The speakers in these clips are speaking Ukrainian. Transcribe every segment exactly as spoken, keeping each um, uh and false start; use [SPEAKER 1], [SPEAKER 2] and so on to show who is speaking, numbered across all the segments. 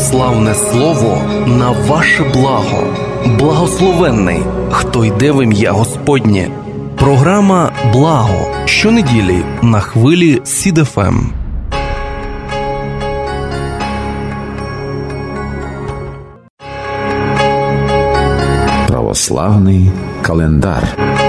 [SPEAKER 1] православне слово на ваше благо. Благословенний, хто йде в ім'я Господнє. Програма «Благо» щонеділі на хвилі Сід еф ем.
[SPEAKER 2] Православний календар.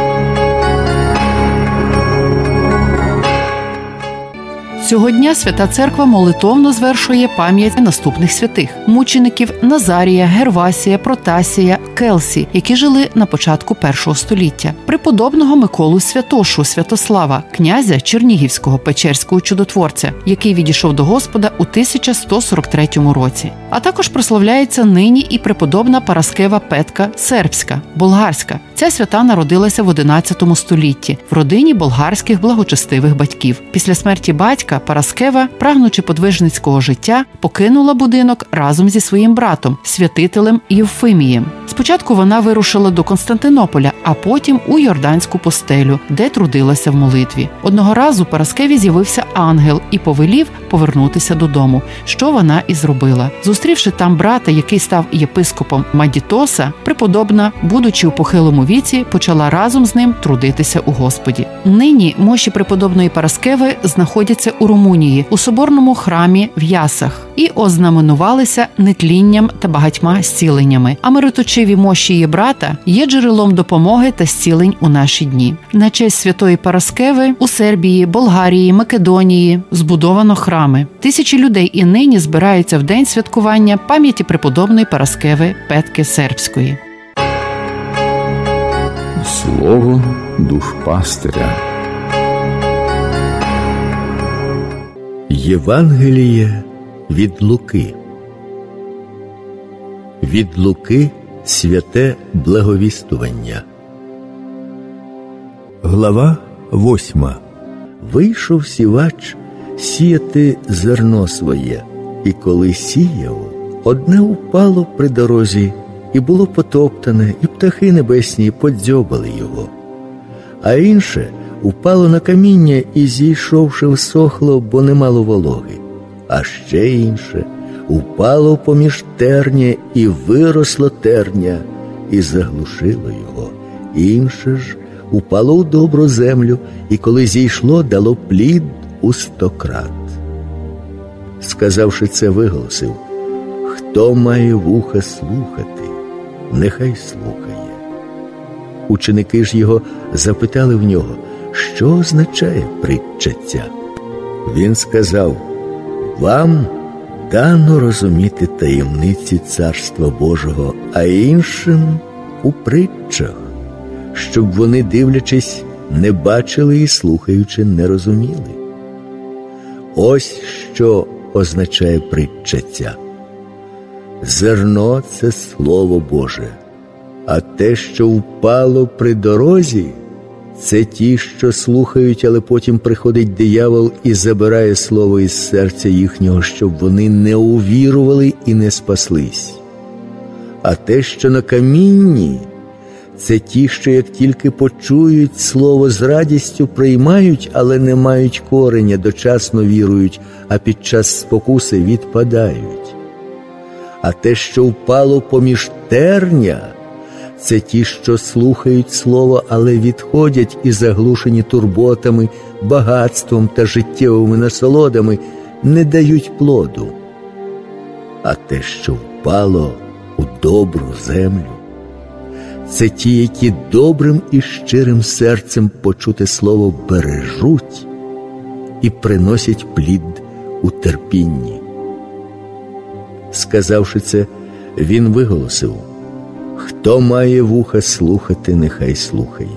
[SPEAKER 3] Цього дня Свята Церква молитовно звершує пам'ять наступних святих – мучеників Назарія, Гервасія, Протасія, Келсі, які жили на початку першого століття, преподобного Миколу Святошу Святослава, князя Чернігівського Печерського чудотворця, який відійшов до Господа у тисяча сто сорок третьому році. А також прославляється нині і преподобна Параскева Петка Сербська, болгарська. Ця свята народилася в одинадцятому столітті в родині болгарських благочестивих батьків. Після смерті батька Параскева, прагнучи подвижницького життя, покинула будинок разом зі своїм братом, святителем Євфимієм. Спочатку вона вирушила до Константинополя, а потім у Йорданську пустелю, де трудилася в молитві. Одного разу Параскеві з'явився ангел і повелів повернутися додому, що вона і зробила. Зустрівши там брата, який став єпископом Мадітоса, преподобна, будучи у похилому віці, почала разом з ним трудитися у Господі. Нині мощі преподобної Параскеви знаходяться у Румунії, у соборному храмі в Ясах, і ознаменувалися нетлінням та багатьма зціленнями. А мироточиві мощі її брата є джерелом допомоги та зцілень у наші дні. На честь святої Параскеви у Сербії, Болгарії, Македонії збудовано храми. Тисячі людей і нині збираються в день святкування пам'яті преподобної Параскеви Петки Сербської.
[SPEAKER 2] Слово душпастиря.
[SPEAKER 4] Євангеліє від Луки. Від Луки святе благовістування. Глава восьма. Вийшов сівач сіяти зерно своє, і коли сіяв, одне упало при дорозі, і було потоптане, і птахи небесні подзьобали його. А інше упало на каміння і, зійшовши, всохло, бо не мало вологи. А ще інше упало поміж терня, і виросло терня, і заглушило його. Інше ж упало у добру землю, і коли зійшло, дало плід у стократ. Сказавши це, виголосив: хто має вуха слухати, нехай слухає. Ученики ж його запитали в нього, що означає притча ця. Він сказав: вам дано розуміти таємниці Царства Божого, а іншим у притчах, щоб вони, дивлячись, не бачили і, слухаючи, не розуміли. Ось що означає притча ця. Зерно – це Слово Боже, а те, що впало при дорозі, це ті, що слухають, але потім приходить диявол і забирає слово із серця їхнього, щоб вони не увірували і не спаслись. А те, що на камінні, це ті, що як тільки почують слово, з радістю приймають, але не мають кореня, дочасно вірують, а під час спокуси відпадають. А те, що впало поміж терня, це ті, що слухають слово, але відходять і, заглушені турботами, багатством та життєвими насолодами, не дають плоду. А те, що впало у добру землю, це ті, які добрим і щирим серцем почуте слово бережуть і приносять плід у терпінні. Сказавши це, він виголосив: хто має вуха слухати, нехай слухає.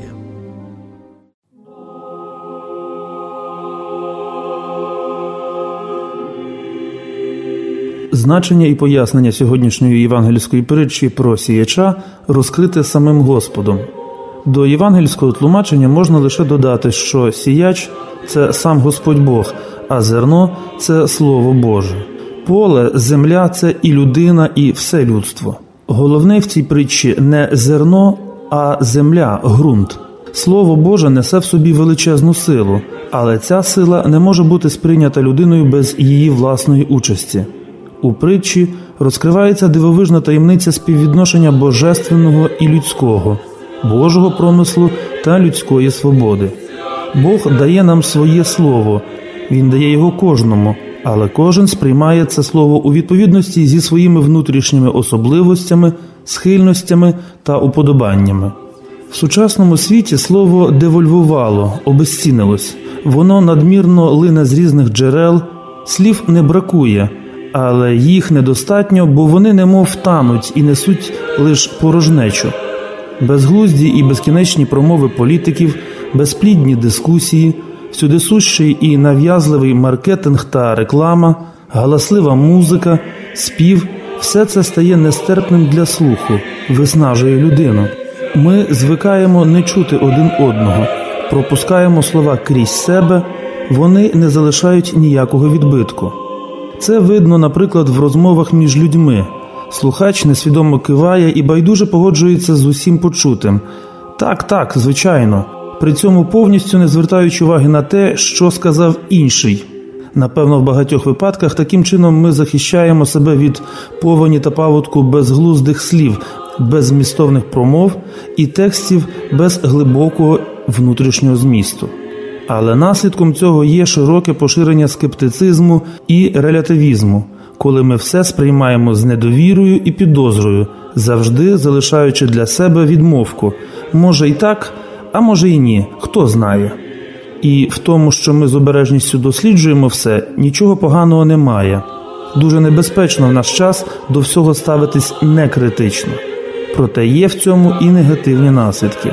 [SPEAKER 5] Значення і пояснення сьогоднішньої євангельської притчі про сіяча розкрите самим Господом. До євангельського тлумачення можна лише додати, що сіяч – це сам Господь Бог, а зерно – це Слово Боже. Поле, земля – це і людина, і все людство. Головне в цій притчі не зерно, а земля, ґрунт. Слово Боже несе в собі величезну силу, але ця сила не може бути сприйнята людиною без її власної участі. У притчі розкривається дивовижна таємниця співвідношення божественного і людського, Божого промислу та людської свободи. Бог дає нам своє слово, Він дає його кожному, але кожен сприймає це слово у відповідності зі своїми внутрішніми особливостями, схильностями та уподобаннями. В сучасному світі слово девольвувало, обезцінилось. Воно надмірно лине з різних джерел, слів не бракує, але їх недостатньо, бо вони немов тануть і несуть лише порожнечу. Безглузді і безкінечні промови політиків, безплідні дискусії, всюдисущий і нав'язливий маркетинг та реклама, галаслива музика, спів – все це стає нестерпним для слуху, виснажує людину. Ми звикаємо не чути один одного, пропускаємо слова крізь себе, вони не залишають ніякого відбитку. Це видно, наприклад, в розмовах між людьми. Слухач несвідомо киває і байдуже погоджується з усім почутим. Так, так, звичайно. При цьому повністю не звертаючи уваги на те, що сказав інший. Напевно, в багатьох випадках таким чином ми захищаємо себе від повені та паводку безглуздих слів, без змістовних промов і текстів без глибокого внутрішнього змісту. Але наслідком цього є широке поширення скептицизму і релятивізму, коли ми все сприймаємо з недовірою і підозрою, завжди залишаючи для себе відмовку. Може і так, а може і ні, хто знає. І в тому, що ми з обережністю досліджуємо все, нічого поганого немає. Дуже небезпечно в наш час до всього ставитись некритично. Проте є в цьому і негативні наслідки.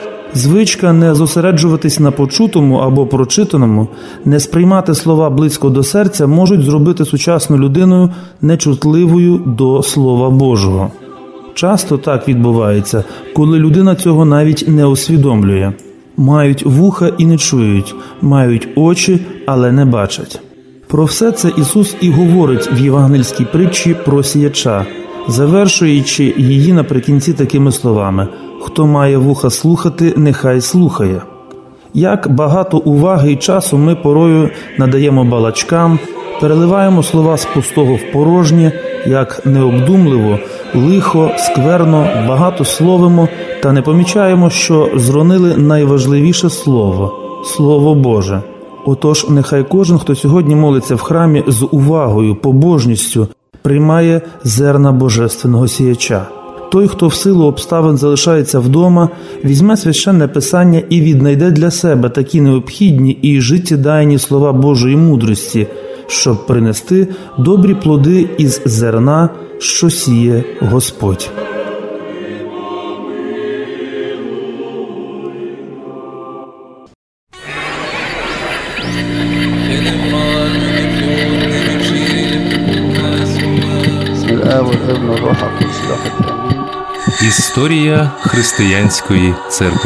[SPEAKER 5] Звичка не зосереджуватись на почутому або прочитаному, не сприймати слова близько до серця можуть зробити сучасну людину нечутливою до Слова Божого. Часто так відбувається, коли людина цього навіть не усвідомлює. Мають вуха і не чують, мають очі, але не бачать. Про все це Ісус і говорить в євангельській притчі про сіяча, завершуючи її наприкінці такими словами: «Хто має вуха слухати, нехай слухає». Як багато уваги і часу ми порою надаємо балачкам, переливаємо слова з пустого в порожнє, як необдумливо, лихо, скверно, багато словимо та не помічаємо, що зронили найважливіше слово – Слово Боже. Отож, нехай кожен, хто сьогодні молиться в храмі з увагою, побожністю, приймає зерна божественного сіяча. Той, хто в силу обставин залишається вдома, візьме священне писання і віднайде для себе такі необхідні і життєдайні слова Божої мудрості, щоб принести добрі плоди із зерна, що сіє Господь.
[SPEAKER 1] Історія християнської церкви.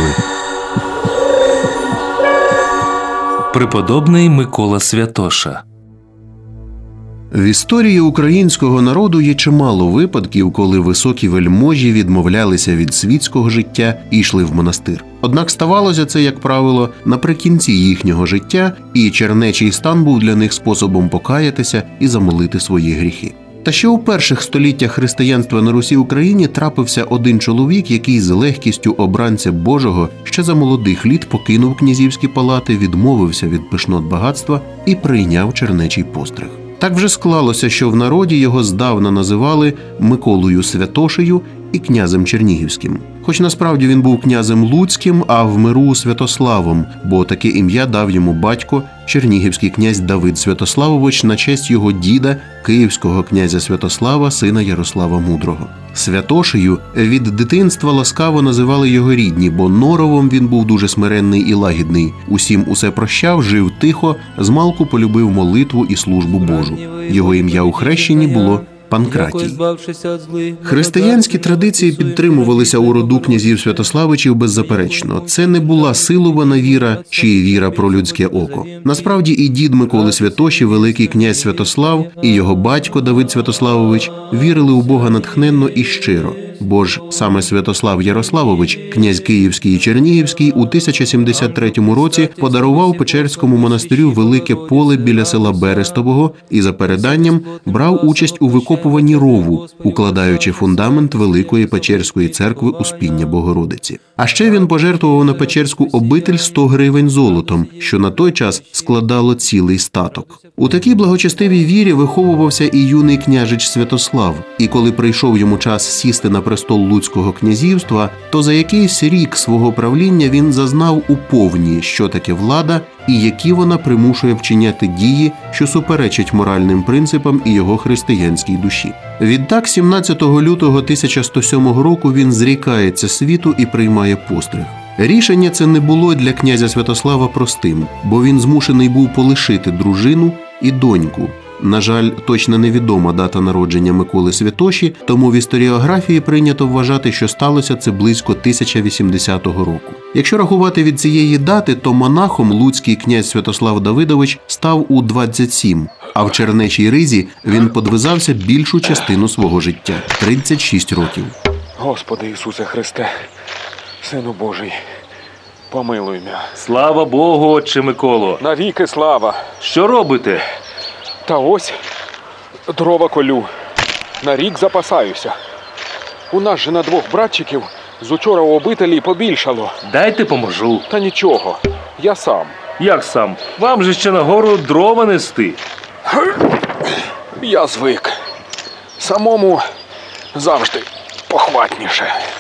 [SPEAKER 1] Преподобний Микола Святоша.
[SPEAKER 6] В історії українського народу є чимало випадків, коли високі вельможі відмовлялися від світського життя і йшли в монастир. Однак ставалося це, як правило, наприкінці їхнього життя, і чернечий стан був для них способом покаятися і замолити свої гріхи. Та ще у перших століттях християнства на Русі Україні трапився один чоловік, який з легкістю обранця Божого ще за молодих літ покинув князівські палати, відмовився від пишнот багатства і прийняв чернечий постриг. Так вже склалося, що в народі його здавна називали Миколою Святошею і князем Чернігівським. Хоч насправді він був князем Луцьким, а в миру Святославом, бо таке ім'я дав йому батько, чернігівський князь Давид Святославович, на честь його діда, київського князя Святослава, сина Ярослава Мудрого. Святошею від дитинства ласкаво називали його рідні, бо норовом він був дуже смиренний і лагідний. Усім усе прощав, жив тихо, змалку полюбив молитву і службу Божу. Його ім'я у хрещенні було Панкратій. Християнські традиції підтримувалися у роду князів Святославичів беззаперечно. Це не була силована віра чи віра про людське око. Насправді і дід Миколи Святоші, великий князь Святослав, і його батько Давид Святославович вірили у Бога натхненно і щиро. бо ж саме Святослав Ярославович, князь Київський і Чернігівський, у тисяча сімдесят третьому році подарував Печерському монастирю велике поле біля села Берестового і, за переданням, брав участь у викопуванні рову, укладаючи фундамент Великої Печерської церкви Успіння Богородиці. А ще він пожертвував на Печерську обитель сто гривень золотом, що на той час складало цілий статок. У такій благочестивій вірі виховувався і юний княжич Святослав, і коли прийшов йому час сісти на престол Луцького князівства, то за якийсь рік свого правління він зазнав уповні, що таке влада і які вона примушує вчиняти дії, що суперечать моральним принципам і його християнській душі. Відтак, сімнадцятого лютого тисяча сто сьомого року він зрікається світу і приймає постриг. Рішення це не було для князя Святослава простим, бо він змушений був полишити дружину і доньку. На жаль, точно невідома дата народження Миколи Святоші, тому в історіографії прийнято вважати, що сталося це близько тисяча вісімдесятого року. Якщо рахувати від цієї дати, то монахом луцький князь Святослав Давидович став у двадцять сім, а в Чернечій Ризі він подвизався більшу частину свого життя – тридцять шість років.
[SPEAKER 7] Господи Ісусе Христе, Сину Божий, помилуй мене.
[SPEAKER 8] Слава Богу, отче Миколо.
[SPEAKER 7] Навіки слава.
[SPEAKER 8] Що робите?
[SPEAKER 7] Та ось дрова колю. На рік запасаюся. У нас же на двох братчиків з учора у обителі побільшало.
[SPEAKER 8] Дайте поможу.
[SPEAKER 7] Та нічого, я сам.
[SPEAKER 8] Як сам? Вам же ще нагору дрова нести.
[SPEAKER 7] Я звик. Самому завжди похватніше.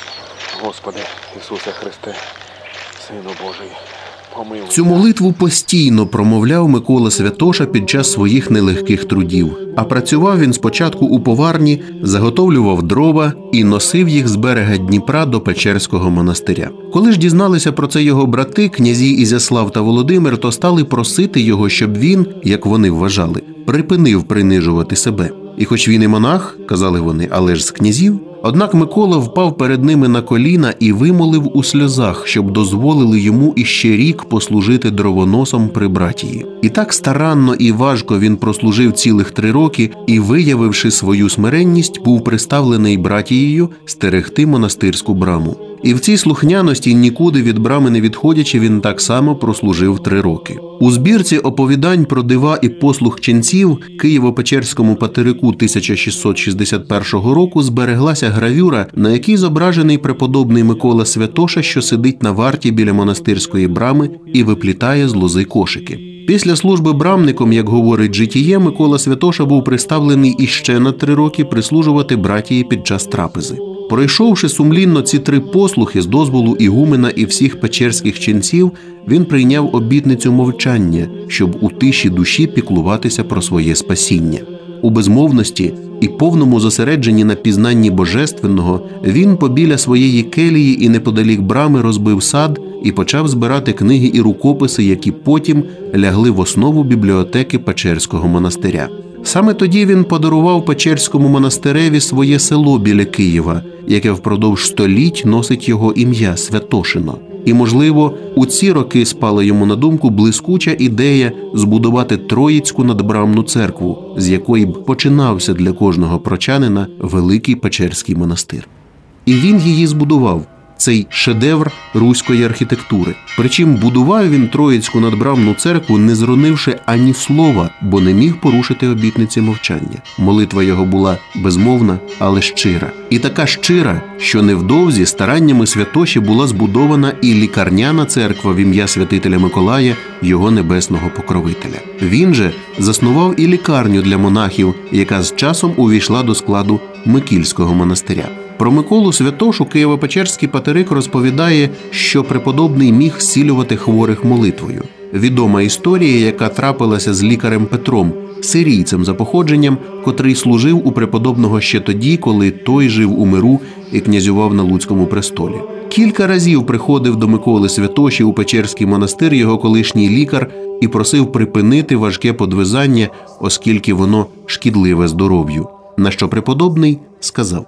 [SPEAKER 7] Господи Ісусе Христе, Сину Божий, помилуй.
[SPEAKER 6] Цю молитву постійно промовляв Микола Святоша під час своїх нелегких трудів. А працював він спочатку у поварні, заготовлював дрова і носив їх з берега Дніпра до Печерського монастиря. Коли ж дізналися про це його брати, князі Ізяслав та Володимир, то стали просити його, щоб він, як вони вважали, припинив принижувати себе. І хоч він і монах, казали вони, але ж з князів. Однак Микола впав перед ними на коліна і вимолив у сльозах, щоб дозволили йому іще рік послужити дровоносом при братії. І так старанно і важко він прослужив цілих три роки і, виявивши свою смиренність, був приставлений братією стерегти монастирську браму. І в цій слухняності, нікуди від брами не відходячи, він так само прослужив три роки. У збірці оповідань про дива і послуг ченців Києво-Печерському патерику тисяча шістсот шістдесят першого року збереглася гравюра, на якій зображений преподобний Микола Святоша, що сидить на варті біля монастирської брами і виплітає з лози кошики. Після служби брамником, як говорить житіє, Микола Святоша був приставлений іще на три роки прислужувати братії під час трапези. Пройшовши сумлінно ці три послухи з дозволу ігумена і всіх печерських ченців, він прийняв обітницю мовчання, щоб у тиші душі піклуватися про своє спасіння. У безмовності і повному зосередженні на пізнанні божественного він побіля своєї келії і неподалік брами розбив сад і почав збирати книги і рукописи, які потім лягли в основу бібліотеки Печерського монастиря. Саме тоді він подарував Печерському монастиреві своє село біля Києва, яке впродовж століть носить його ім'я – Святошино. І, можливо, у ці роки спала йому на думку блискуча ідея збудувати Троїцьку надбрамну церкву, з якої б починався для кожного прочанина Великий Печерський монастир. І він її збудував. Цей шедевр руської архітектури. Причим будував він Троїцьку надбрамну церкву, не зронивши ані слова, бо не міг порушити обітниці мовчання. Молитва його була безмовна, але щира. І така щира, що невдовзі стараннями Святоші була збудована і лікарняна церква в ім'я святителя Миколая, його небесного покровителя. Він же заснував і лікарню для монахів, яка з часом увійшла до складу Микільського монастиря. Про Миколу Святошу Києво-Печерський патерик розповідає, що преподобний міг зцілювати хворих молитвою. Відома історія, яка трапилася з лікарем Петром, сирійцем за походженням, котрий служив у преподобного ще тоді, коли той жив у миру і князював на Луцькому престолі. Кілька разів приходив до Миколи Святоші у Печерський монастир його колишній лікар і просив припинити важке подвизання, оскільки воно шкідливе здоров'ю. На що преподобний сказав: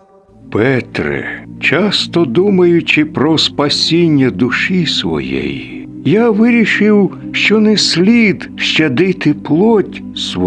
[SPEAKER 9] Петре, часто думаючи про спасіння душі своєї, я вирішив, що не слід щадити плоть свою,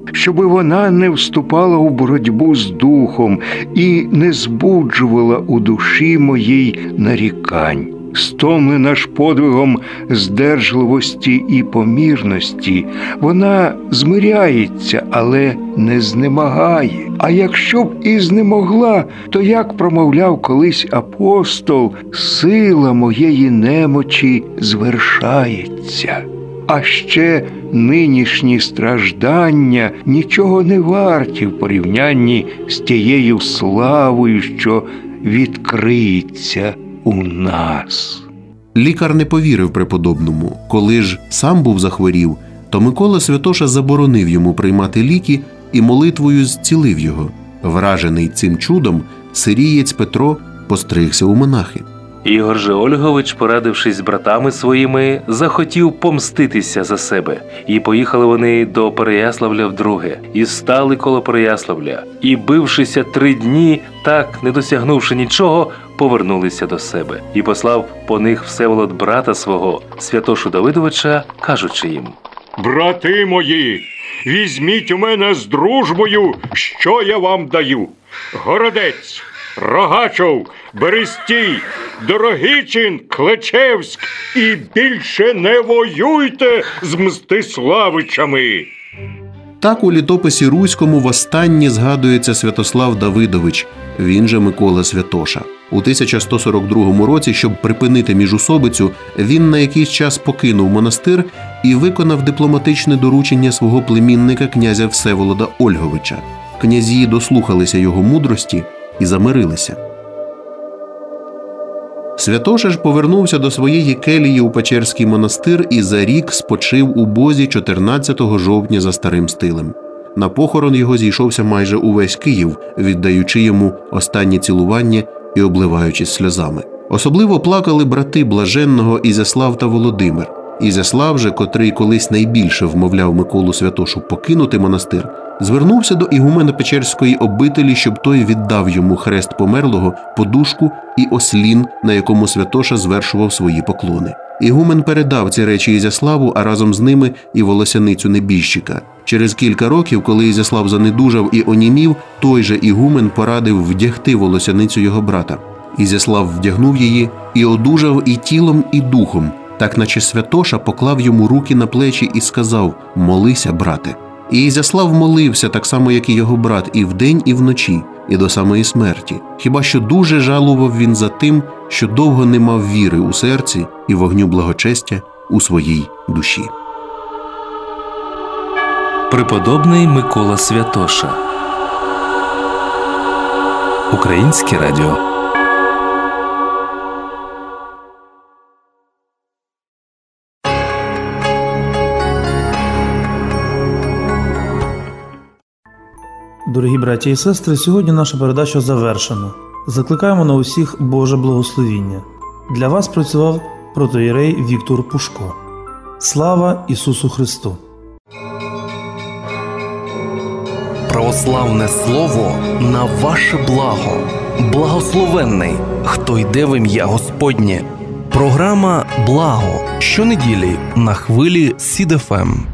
[SPEAKER 9] щоби вона не вступала у боротьбу з духом і не збуджувала у душі моїй нарікань. Стомлена ж подвигом здержливості і помірності, вона змиряється, але не знемагає. А якщо б і знемогла, то, як промовляв колись апостол, сила моєї немочі звершається. А ще нинішні страждання нічого не варті в порівнянні з тією славою, що відкриється у нас.
[SPEAKER 6] Лікар не повірив преподобному. Коли ж сам був захворів, то Микола Святоша заборонив йому приймати ліки і молитвою зцілив його. Вражений цим чудом, сирієць Петро постригся у монахи.
[SPEAKER 8] Ігор же Ольгович, порадившись з братами своїми, захотів помститися за себе. І поїхали вони до Переяславля вдруге, і стали коло Переяславля. І, бившися три дні, так, не досягнувши нічого, повернулися до себе. І послав по них Всеволод брата свого, Святошу Давидовича, кажучи їм:
[SPEAKER 9] «Брати мої, візьміть у мене з дружбою, що я вам даю. Городець, Рогачов, Берестій, Дорогичин, Клечевськ, і більше не воюйте з Мстиславичами».
[SPEAKER 6] Так у літописі руському востаннє згадується Святослав Давидович, він же Микола Святоша. У тисяча сто сорок другому році, щоб припинити міжусобицю, він на якийсь час покинув монастир і виконав дипломатичне доручення свого племінника князя Всеволода Ольговича. Князі дослухалися його мудрості і замирилися. Святоша ж повернувся до своєї келії у Печерський монастир і за рік спочив у Бозі чотирнадцятого жовтня за старим стилем. На похорон його зійшовся майже увесь Київ, віддаючи йому останні цілування і обливаючись сльозами. Особливо плакали брати блаженного Ізяслав та Володимир. Ізяслав же, котрий колись найбільше вмовляв Миколу Святошу покинути монастир, звернувся до ігумена Печерської обителі, щоб той віддав йому хрест померлого, подушку і ослін, на якому Святоша звершував свої поклони. Ігумен передав ці речі Ізяславу, а разом з ними і волосяницю небіжчика. Через кілька років, коли Ізяслав занедужав і онімів, той же ігумен порадив вдягти волосяницю його брата. Ізяслав вдягнув її і одужав і тілом, і духом, так наче Святоша поклав йому руки на плечі і сказав: «Молися, брате». І Ізяслав молився так само, як і його брат, і вдень, і вночі, і до самої смерті. Хіба що дуже жалував він за тим, що довго не мав віри у серці і вогню благочестя у своїй душі.
[SPEAKER 1] Преподобний Микола Святоша. Українське радіо.
[SPEAKER 5] Дорогі браті і сестри, сьогодні наша передача завершена. Закликаємо на усіх Боже благословіння. Для вас працював протоієрей Віктор Пушко. Слава Ісусу Христу!
[SPEAKER 1] Православне слово на ваше благо. Благословенний, хто йде в ім'я Господнє. Програма «Благо» щонеділі на хвилі Сід еф ем.